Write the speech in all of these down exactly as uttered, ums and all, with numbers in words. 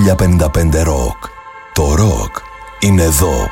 χίλια πενήντα πέντε Rock. Το ροκ είναι εδώ.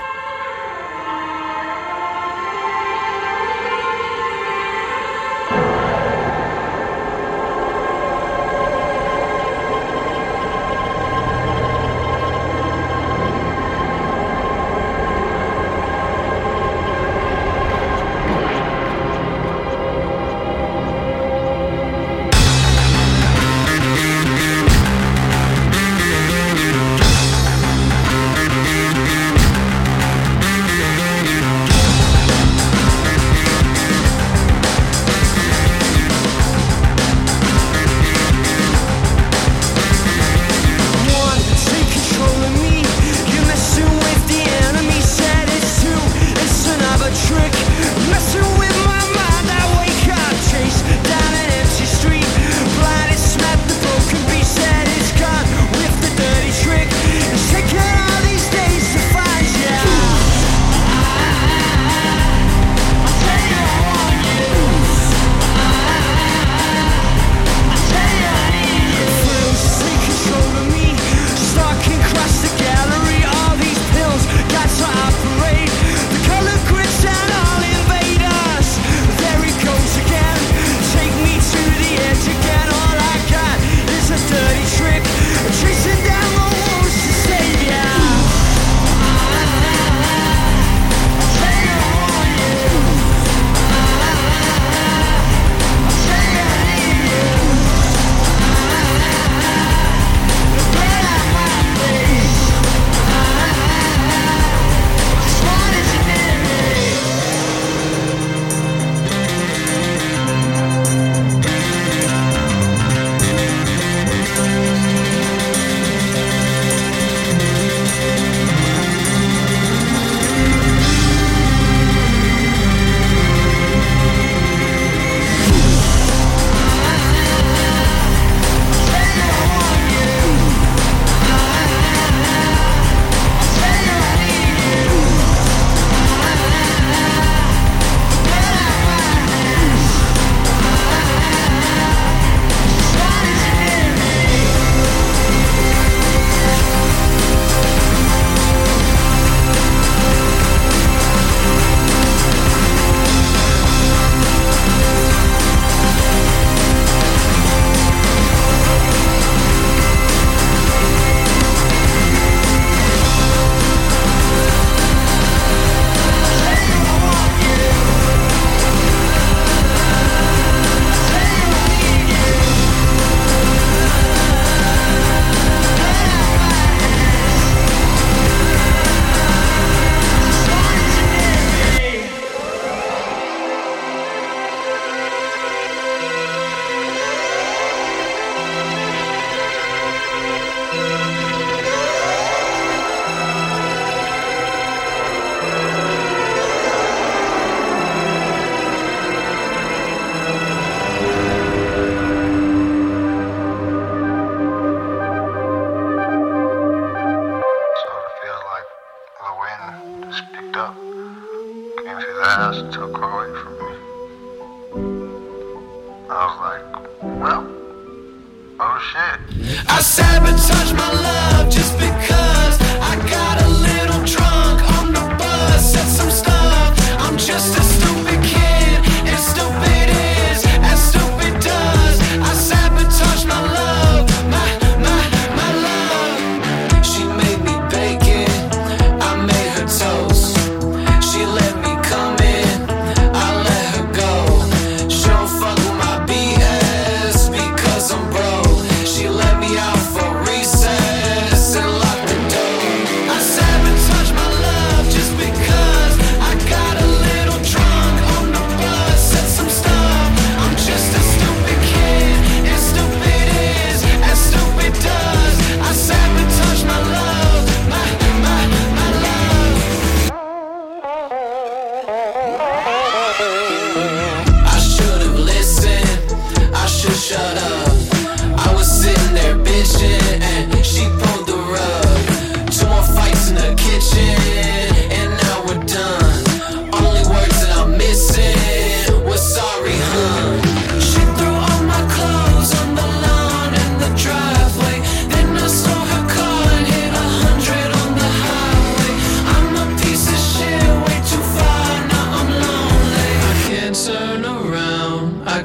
She let me out for recess and locked the door.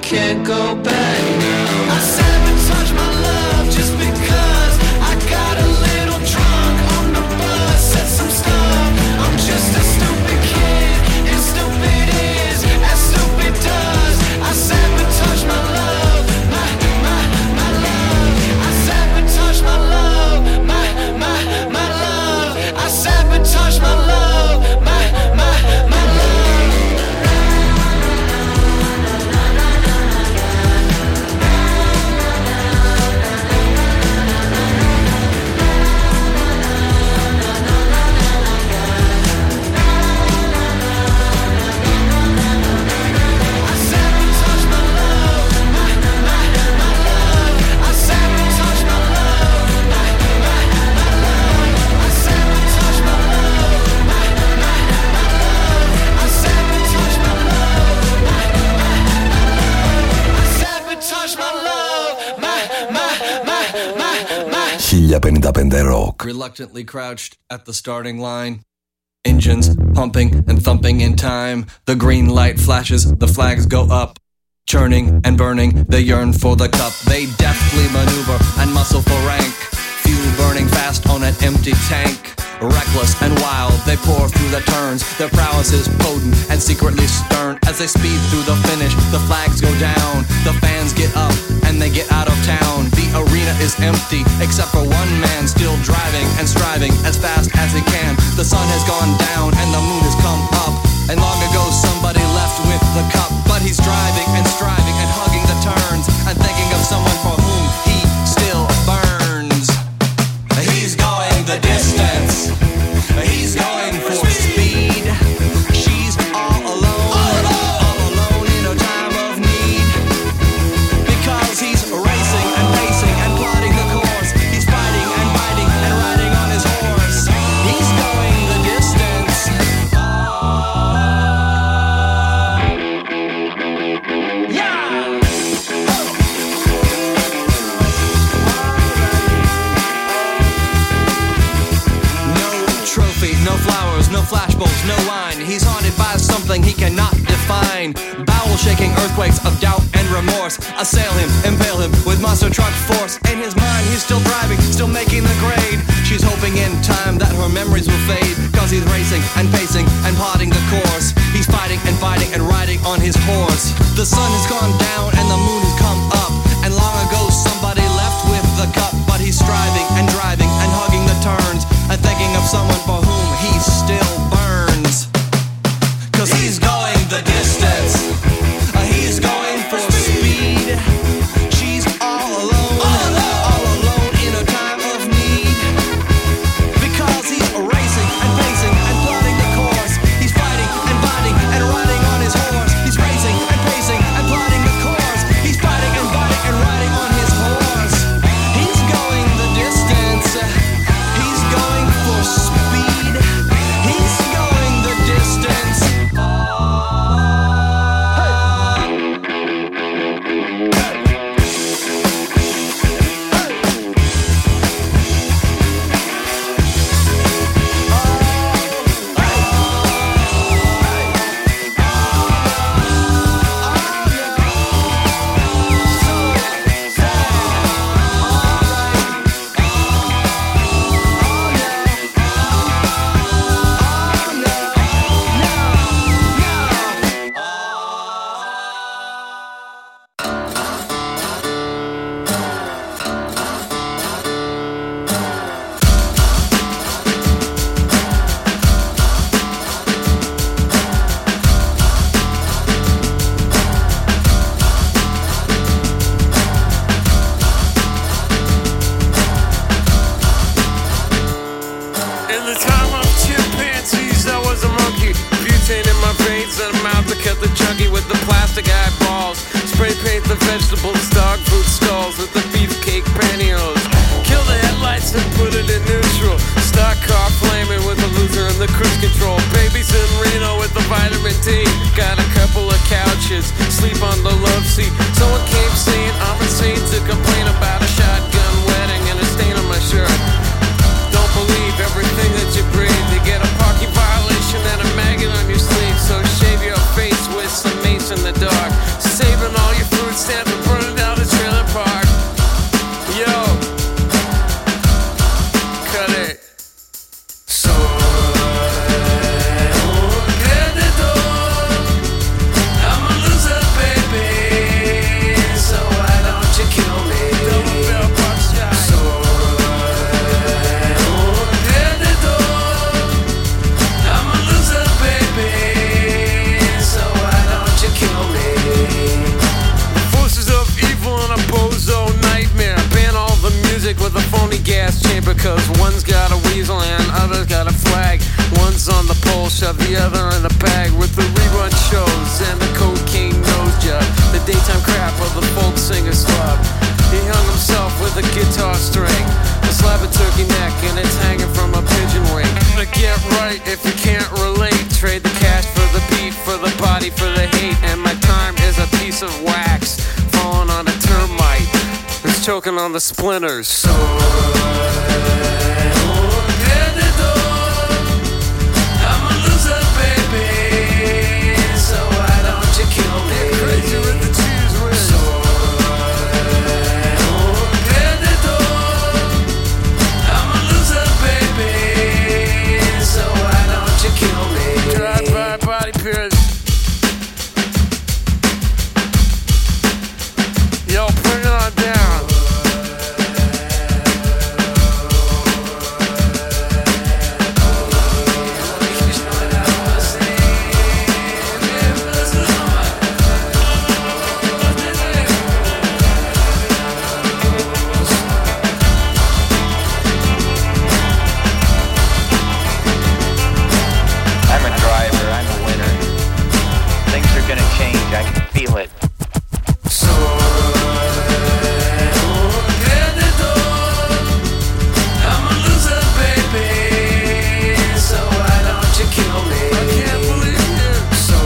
can't go back now. I sabotage my love just because I got a little drunk on the bus. Said some stuff, I'm just a stupid kid, and stupid is as stupid does. I sabotage my love, my, my, my love. I sabotage my love, my, my, my love. I sabotage my love, my, my, my love. χίλια πενήντα πέντε Rock. Reluctantly crouched at the starting line. Engines pumping and thumping in time. The green light flashes, the flags go up. Churning and burning, they yearn for the cup. They deftly maneuver and muscle for rank. Fuel burning fast on an empty tank. Reckless and wild, they pour through the turns. Their prowess is potent and secretly stern. As they speed through the finish, the flags go down. The fans get up and they get out of town. The arena is empty, except for one man still driving and striving as fast as he can. The sun has gone down and the moon has come up. And long ago somebody left with the cup. But he's driving and striving and hugging the turns and thinking of someone for whom he still burns. He's going the distance. He's going for speed. She's all alone, all alone, all alone in a time of need. Because he's racing and pacing and plotting the course. He's fighting and biting and riding on his horse. He's going the distance. Yeah! No flowers, no flashbulbs, no wine. He's haunted by something he cannot define. Bowel-shaking earthquakes of doubt and remorse assail him, impale him with monster truck force. In his mind, he's still driving, still making the grade. She's hoping in time that her memories will fade. Cause he's racing and pacing and plotting the course. He's fighting and fighting and riding on his horse. The sun has gone down and the moon has come up. And long ago somebody left with the cup. But he's striving and driving and hugging the turns and thinking of someone for whom he still burns. Cause he's going the distance. Uh, he's going for speed. She's all alone, all alone, all alone in a time of need. Because he's racing and pacing and plotting the course. He's fighting and biting and riding on his horse. He's racing and pacing and plotting the course. He's fighting and biting and riding on his horse. He's going the distance. He's going for speed. He's going the distance. In the dark, saving all your cause one's got a weasel and other's got a flag. One's on the pole, shove the other in a bag. With the rerun shows and the cocaine nose job, the daytime crap of the folk singer's club. He hung himself with a guitar string, a slab of turkey neck, and it's hanging from a pigeon wing. But get right if you can't relate. Trade the cash for the beat, for the body, for the hate. And my time is a piece of wax falling on a termite that's choking on the splinters. So I'm a loser, baby. So why don't you kill me? Get crazy with the cheese whiz. So I'm a loser, baby. So why don't you kill me? Drive-by body pierce. Yo, bring it on down. I'm a driver, I'm a winner. Things are gonna change, I can feel it. So I'm a loser, baby. So why don't you kill me? I can't believe you. So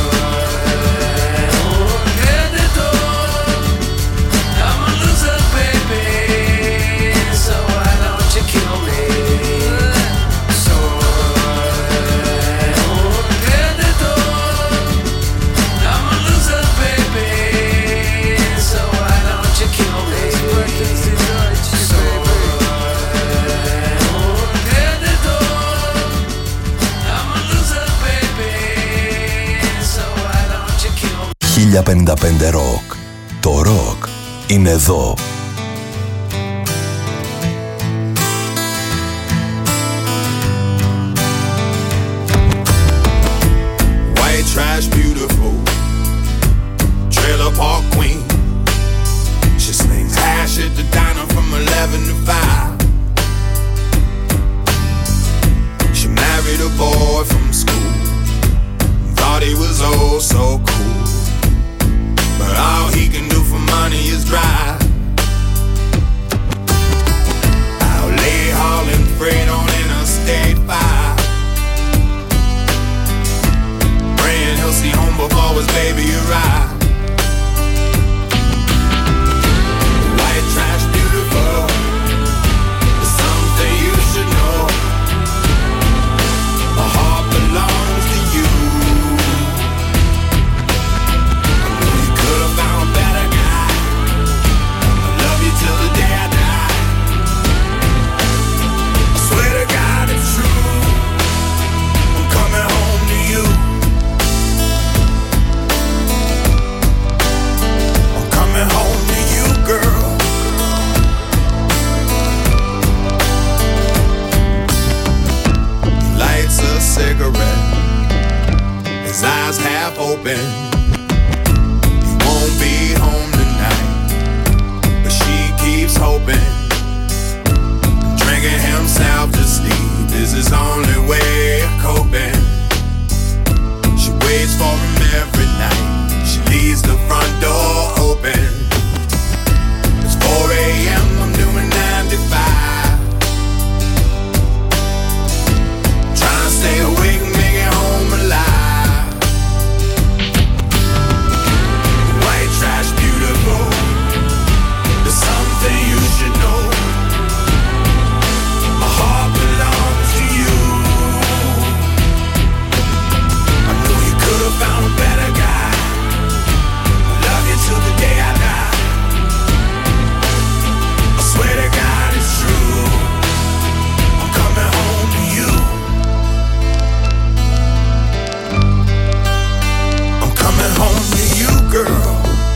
I'm a loser, baby. So why don't you kill me? So I'm a loser, baby. So why don't you kill me? Emergency Deutsche, baby. I'm a loser, baby. So why don't you kill me? χίλια πενήντα πέντε Rock. Το rock είναι εδώ. White trash, beautiful trailer park queen. She slings hash at the diner from eleven to five. She married a boy from school, thought he was oh so cool, but all he can do for money is drive. I'll lay hauling freight on Interstate five, praying he'll see home before his baby arrives. White trash, beautiful, is something you should know. My heart belongs to you. I know you could have found a better guy. I love you till the day I die. I swear to God it's true. I'm coming home to you. I'm coming home to you, girl. He lights a cigarette, his eyes half open. He won't be home tonight, but she keeps hoping. Drinking himself to sleep is his only way of coping. She waits for him every night, she leaves the front door open. It's four a.m., I'm doing ninety-five, trying to stay awake and make it home alive. White trash, beautiful, there's something you should know. My heart belongs to you. I know you could have found a better guy. I love you till the day I die. I swear to God it's true. I'm coming home to you. I'm coming home to you, girl.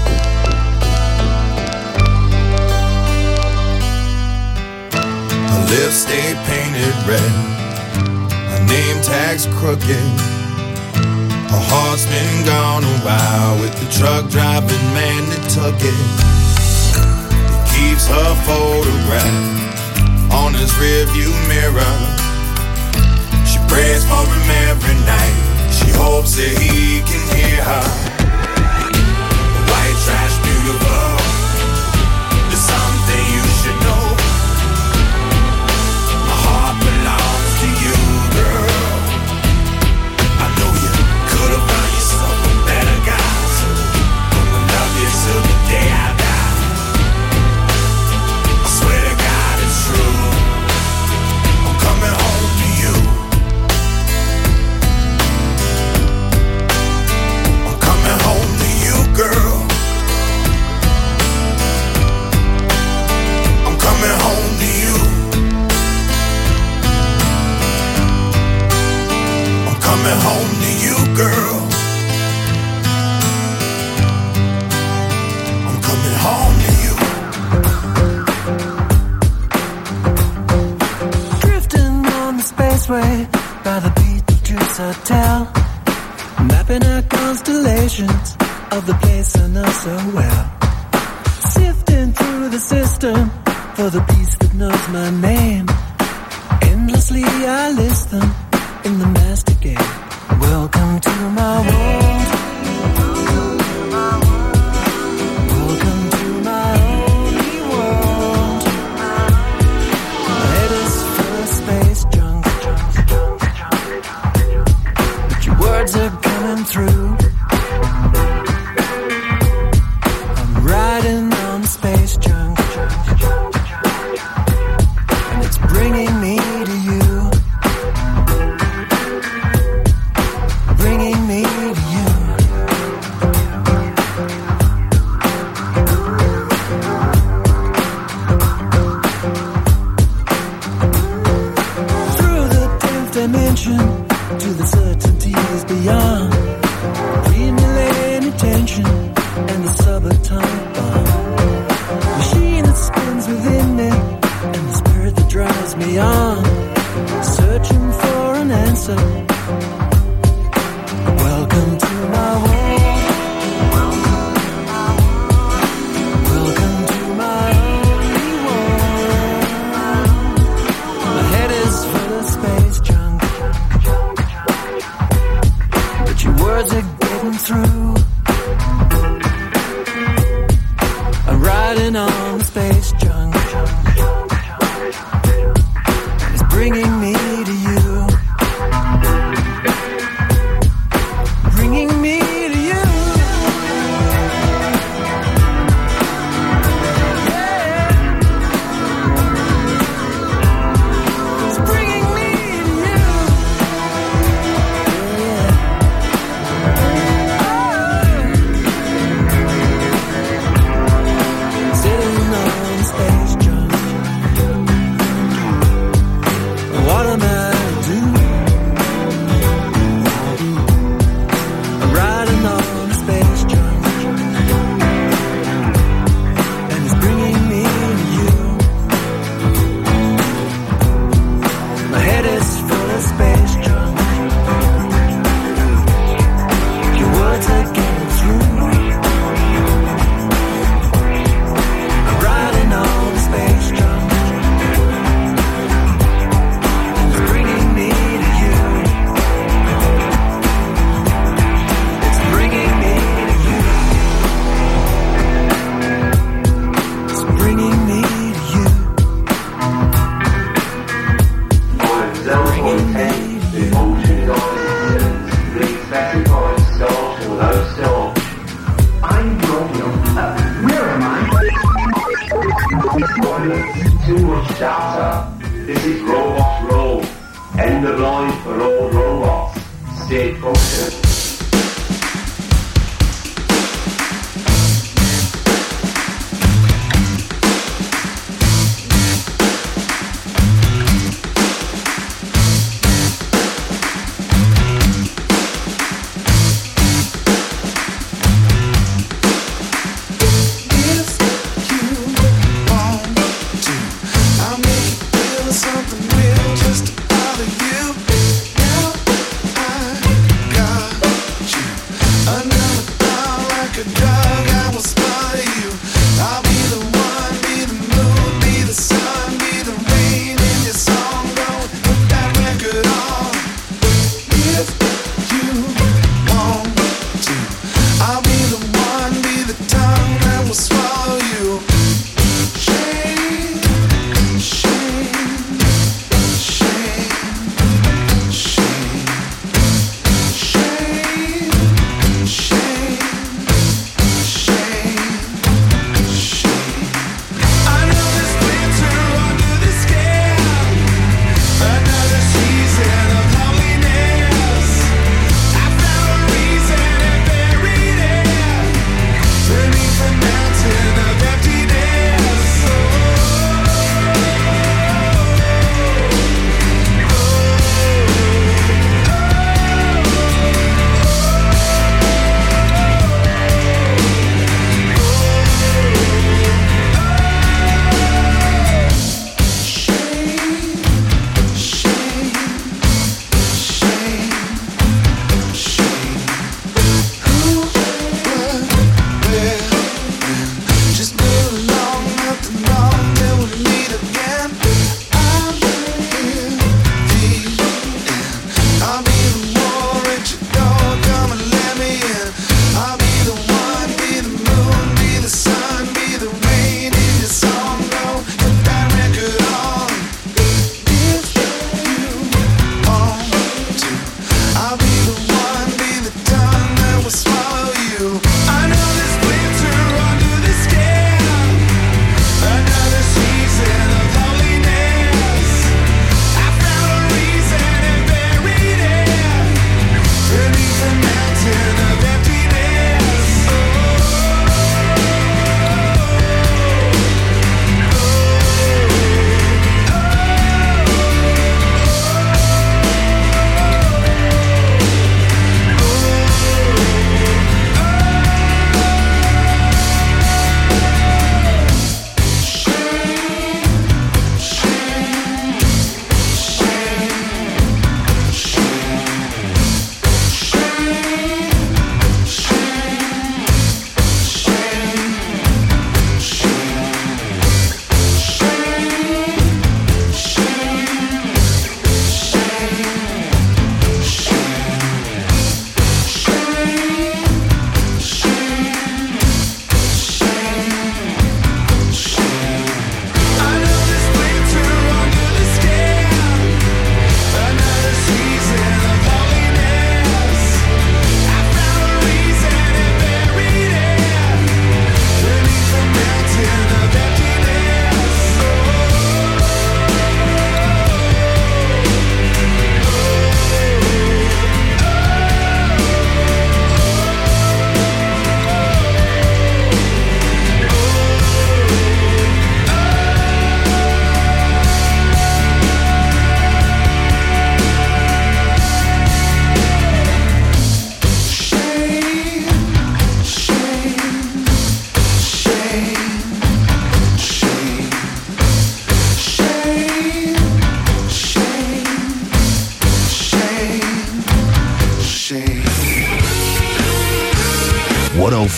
Her lips stay painted red, her name tag's crooked. Her heart's been gone a while with the truck driving man that took it. He keeps her photograph on on his rearview mirror. She prays for him every night. She hopes that he can hear her. White trash beautiful. There's something you should know. My heart belongs to you, girl. I know you could have found yourself a better guy, so I'ma love you till the day I die. I swear to God it's true. I'm coming home to you. I'm coming home to you, girl. I'm coming home to you. I'm coming home to you, girl. I'm coming home to you. Drifting on the spaceway by the Beetlejuice Hotel, mapping out constellations of the place I know so well. Sifting through the system for the beast that knows my name. Endlessly I list them in the master game. Welcome to my world. Welcome to my only world. My head is full of space junk, but your words are coming through. I'm riding on space junk, and it's bringing me to you. Bringing me to you. Through the tenth dimension to the certainties beyond. Accumulating tension and the subatomic bomb. Machine that spins within me and the spirit that drives me on. Searching for an answer. Welcome to my world. Welcome to my only world. My head is full of space junk, but your words are getting through. I'm riding on the space junk, and it's bringing me to you. Bringing me to you. Yeah. It's bringing me to you. Yeah. Oh. Sitting on space junk. What am I to do? Riding on a space junk, and it's bringing me to you. My head is full of space junk. Your words are getting through. I'm riding on a space junk, and it's bringing me to you. Bringing me to you. It's bringing me to you. Bringing me to you. I'm Romeo. Uh, where am I? Too much data. This is Robot Row. End of line for all robots. Stay focused. If you want to, I'll make you feel something real just to bother you. Now I got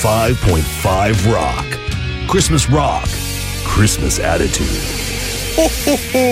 five point five Rock. Christmas Rock. Christmas attitude. Ho, ho, ho.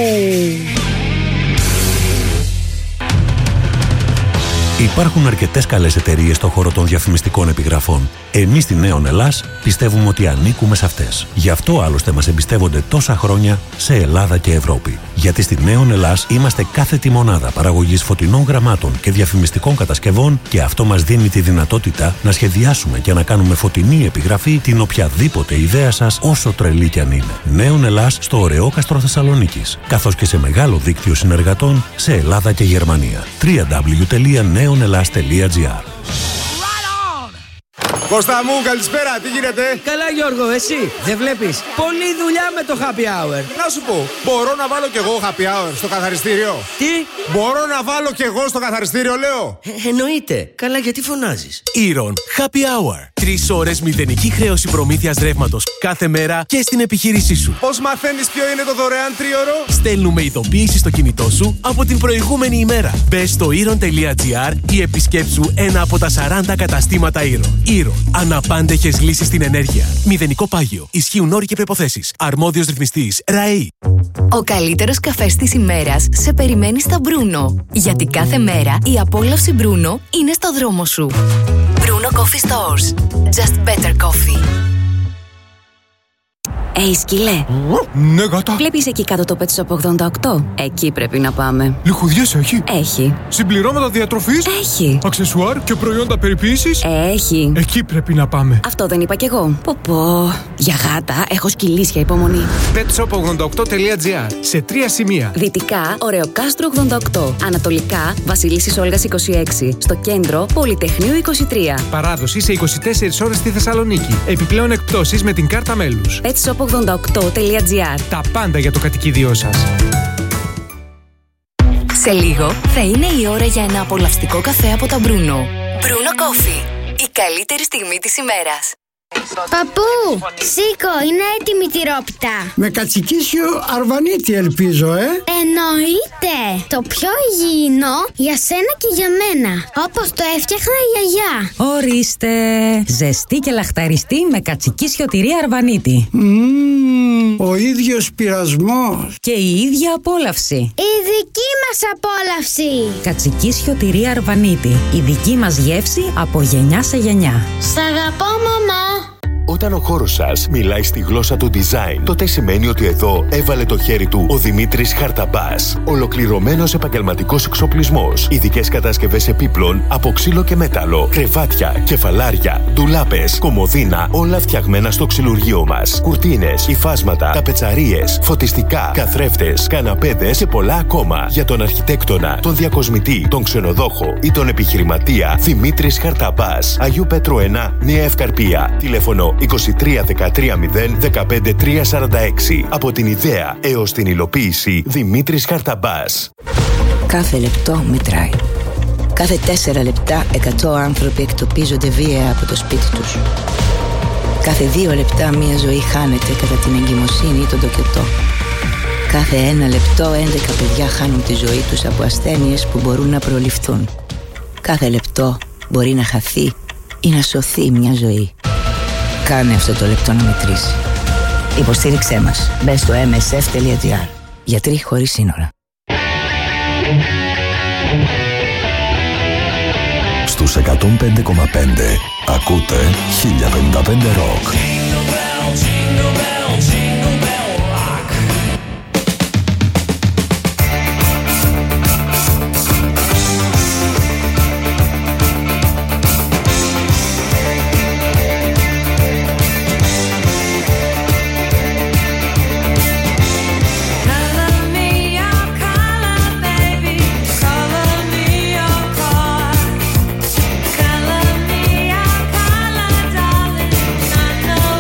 Υπάρχουν αρκετές καλές εταιρείες στον χώρο των διαφημιστικών επιγραφών. Εμείς στη Νέον Ελλάς πιστεύουμε ότι ανήκουμε σε αυτές. Γι' αυτό άλλωστε μας εμπιστεύονται τόσα χρόνια σε Ελλάδα και Ευρώπη. Γιατί στη Νέον Ελλάς είμαστε κάθετη μονάδα παραγωγής φωτεινών γραμμάτων και διαφημιστικών κατασκευών και αυτό μας δίνει τη δυνατότητα να σχεδιάσουμε και να κάνουμε φωτεινή επιγραφή την οποιαδήποτε ιδέα σας, όσο τρελή κι αν είναι. Νέον Ελλάς στο Ωρεόκαστρο Θεσσαλονίκης, καθώς και σε μεγάλο δίκτυο συνεργατών σε Ελλάδα και Γερμανία. double-u double-u double-u τελεία νέον ελλάς τελεία τζι άρ. Κώστα μου, καλησπέρα, τι γίνεται? Καλά Γιώργο, εσύ δεν βλέπεις? Πολλή δουλειά με το happy hour. Να σου πω, μπορώ να βάλω κι εγώ happy hour στο καθαριστήριο? Τι? Μπορώ να βάλω κι εγώ στο καθαριστήριο, λέω? Ε, εννοείται. Καλά, γιατί φωνάζεις? Ήρων Happy Hour. Τρεις ώρες μηδενική χρέωση προμήθειας ρεύματος κάθε μέρα και στην επιχείρησή σου. Πώς μαθαίνεις ποιο είναι το δωρεάν τρίωρο? Στέλνουμε ειδοποίηση στο κινητό σου από την προηγούμενη ημέρα. Μπες στο ήρων τελεία τζι άρ ή επισκέψου ένα από τα σαράντα καταστήματα Ήρων. Ήρων. Αναπάντεχες λύσεις στην ενέργεια. Μηδενικό πάγιο. Ισχύουν όροι και προϋποθέσεις. Αρμόδιος ρυθμιστής ΡΑΗ. Ο καλύτερος καφές της ημέρας σε περιμένει στα Μπρούνο. Γιατί κάθε μέρα η απόλαυση Μπρούνο είναι στο δρόμο σου. Μπρούνο Coffee Stores. Just better coffee. Ει, σκυλέ. Ναι, γάτα. Βλέπεις εκεί κάτω το Pet Shop ογδόντα οκτώ? Εκεί πρέπει να πάμε. Λιχουδιές έχει? Έχει. Συμπληρώματα διατροφής? Έχει. Αξεσουάρ και προϊόντα περιποίησης? Έχει. Εκεί πρέπει να πάμε. Αυτό δεν είπα κι εγώ. Πω πω. Για γάτα έχω σκυλίσια υπομονή. πετ σοπ ογδόντα οκτώ τελεία τζι άρ. Σε τρία σημεία. Δυτικά, Ωρεοκάστρο ογδόντα οκτώ. Ανατολικά, Βασιλίσσης Όλγας είκοσι έξι. Στο κέντρο, Πολυτεχνείου είκοσι τρία. Παράδοση σε είκοσι τέσσερις ώρες στη Θεσσαλονίκη. Επιπλέον εκπτώσεις με την κάρτα μέλους. πετ σοπ ογδόντα οκτώ τελεία τζι άρ. Τα πάντα για το κατοικίδιό σας. Σε λίγο θα είναι η ώρα για ένα απολαυστικό καφέ από τα Μπρούνο. Μπρούνο Coffee. Η καλύτερη στιγμή της ημέρας. Παππού, σήκω, είναι έτοιμη η τυρόπιτα. Με κατσικίσιο αρβανίτη ελπίζω, ε. Εννοείται. Το πιο υγιεινό για σένα και για μένα. Όπως το έφτιαχνα η γιαγιά. Ορίστε. Ζεστή και λαχταριστή με κατσικίσιο τυρί αρβανίτη. Mm, ο ίδιος πειρασμός. Και η ίδια απόλαυση. Η δική μας απόλαυση. Κατσικίσιο τυρί αρβανίτη. Η δική μας γεύση από γενιά σε γενιά. Σ' αγαπώ, μαμά. Όταν ο χώρος σας μιλάει στη γλώσσα του design, τότε σημαίνει ότι εδώ έβαλε το χέρι του ο Δημήτρης Χαρταμπάς. Ολοκληρωμένος επαγγελματικός εξοπλισμός, ειδικές κατασκευές επίπλων από ξύλο και μέταλλο, κρεβάτια, κεφαλάρια, ντουλάπες, κομοδίνα, όλα φτιαγμένα στο ξυλουργείο μας. Κουρτίνες, υφάσματα, ταπετσαρίες, φωτιστικά, καθρέφτες, καναπέδες και πολλά ακόμα. Για τον αρχιτέκτονα, τον διακοσμητή, τον ξενοδόχο ή τον επιχειρηματία, Δημήτρης Χαρταμπάς. Αγίου Πέτρου ένα, Νέα Ευκαρπία. Τηλέφωνο είκοσι τρία δεκατρία μηδέν δεκαπέντε τρία σαράντα έξι. Από την ιδέα έως την υλοποίηση, Δημήτρης Χαρταμπάς. Κάθε λεπτό μετράει. Κάθε τέσσερα λεπτά εκατό άνθρωποι εκτοπίζονται βία από το σπίτι τους. Κάθε δύο λεπτά μία ζωή χάνεται κατά την εγκυμοσύνη ή τον τοκετό. Κάθε ένα λεπτό έντεκα παιδιά χάνουν τη ζωή τους από ασθένειες που μπορούν να προληφθούν. Κάθε λεπτό μπορεί να χαθεί ή να σωθεί μια ζωή. Κάνε αυτό το λεπτό να μετρήσει. Υποστήριξέ μας. Μπες στο εμ ες εφ τελεία τζι άρ. Γιατροί χωρίς σύνορα. Στους εκατόν πέντε κόμμα πέντε ακούτε χίλια πενήντα πέντε Rock. I know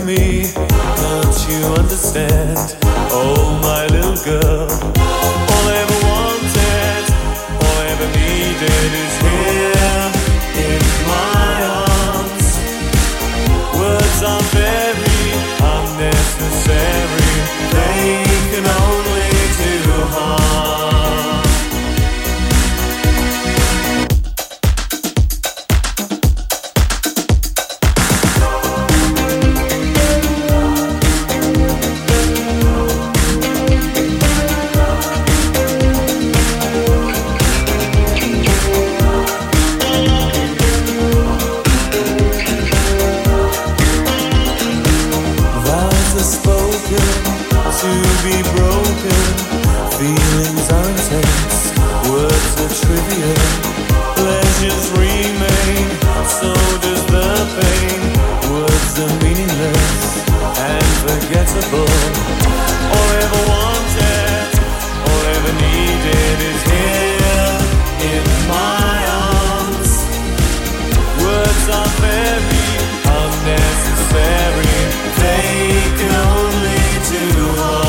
me, don't you understand? Oh, my little girl, all I ever wanted, all I ever needed is here in my arms. Words are very unnecessary, they can only do harm. To be broken, feelings are intense, words are trivial, pleasures remain, so does the pain. Words are meaningless and forgettable. All I ever wanted, all I ever needed is here in my arms. Words are very unnecessary, they can only do harm.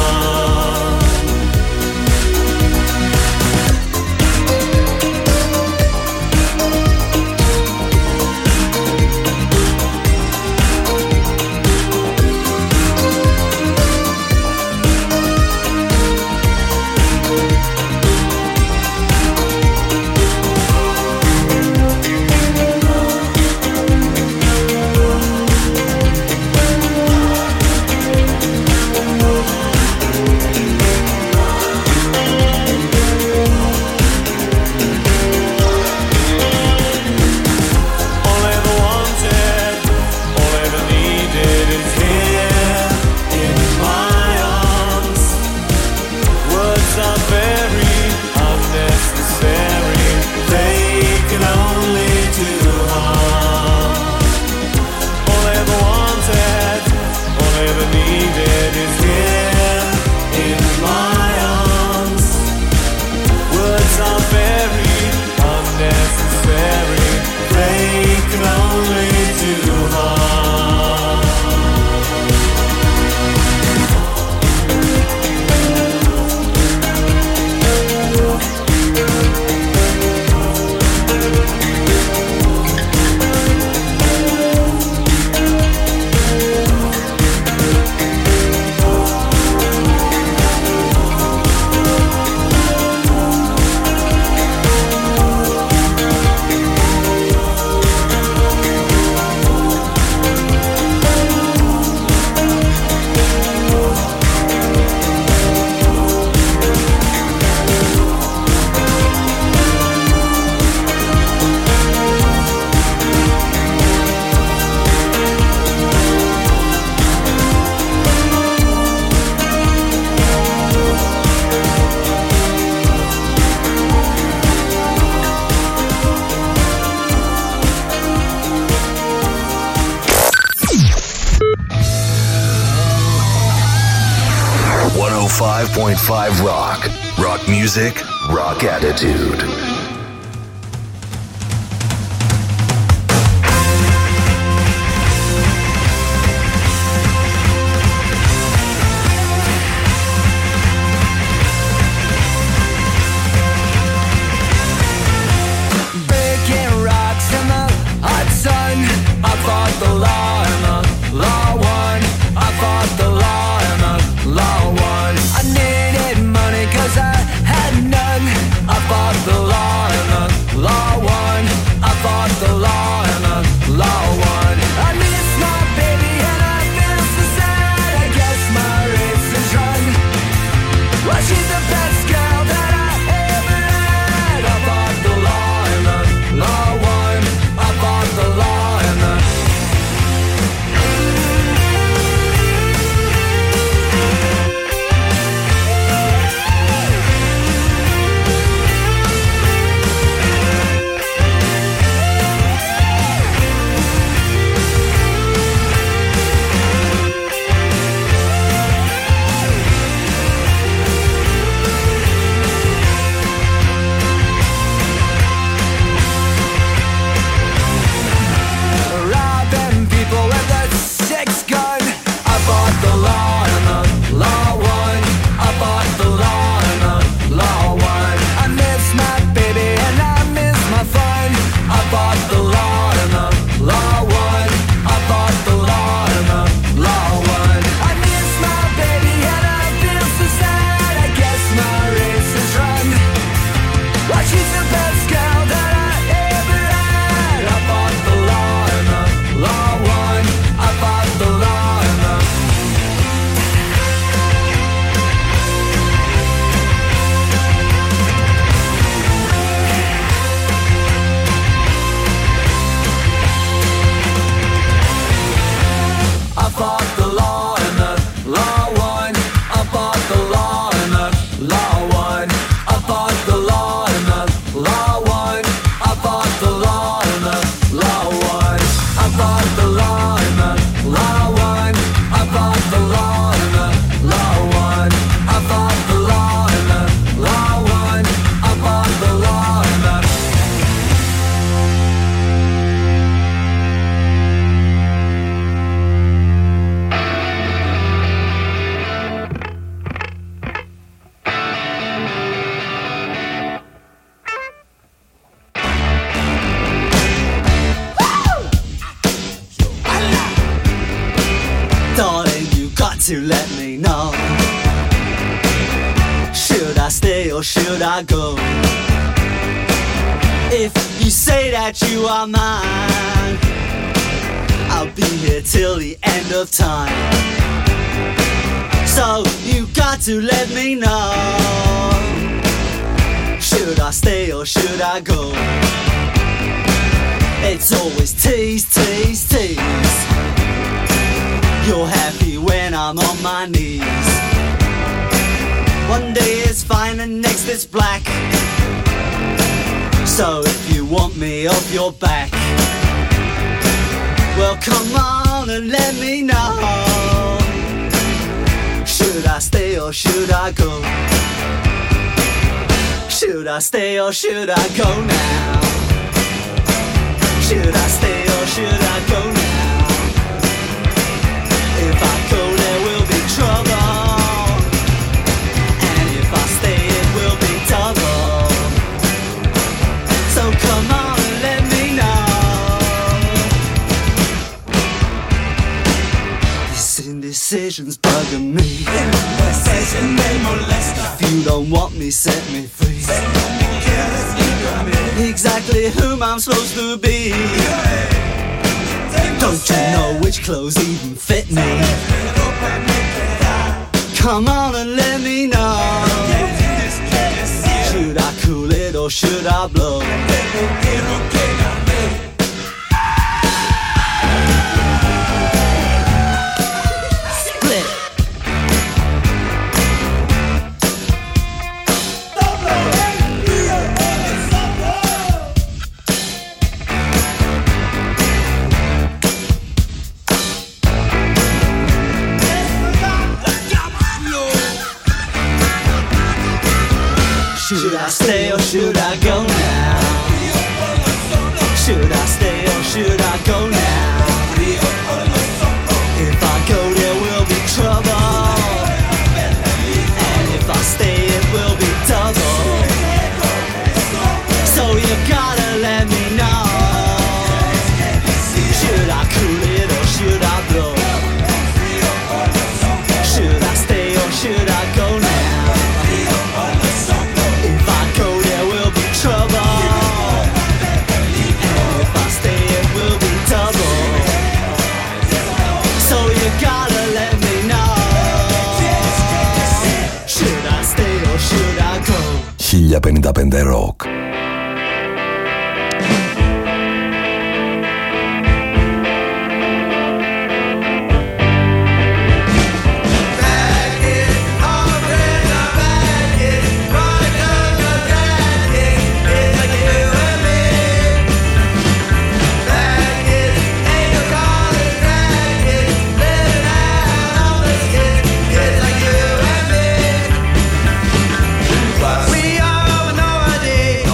one oh five point five Rock. Rock music, rock attitude. Breaking rocks in the hot sun. I fought the law and the law won. I fought the law and the law won. I needed money cause I had none. I fought the law bought the law and the law won. I bought the law and the law won. I bought the law and the law won. I bought the law and the law won. I bought the law and the law won. I bought the law and the law won. I bought the law and the law won. I bought the law and the Darling, you got to let me know. Should I stay or should I go? If you say that you are mine, I'll be here till the end of time. So you got to let me know. Should I stay or should I go? It's always tease, tease, tease. You're happy when I'm on my knees. One day it's fine and next it's black. So if you want me off your back, well come on and let me know. Should I stay or should I go? Should I stay or should I go now? Should I stay or should I go now? If I go there will be trouble, and if I stay it will be double. So come on and let me know. This indecision's bugging me. If you don't want me, set me free. Exactly whom I'm supposed to be. Don't you know which clothes even fit me? Come on and let me know. Should I cool it or should I blow? Split. Should I stay or should I go now? Should I stay or should I go now? If I go there will be trouble, and if I stay it will be double. So you gotta let me know. Should I cool it or should I blow? Should I stay or should I go now? χίλια πενήντα πέντε Rock. We all know a day.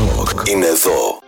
ροκ είναι εδώ.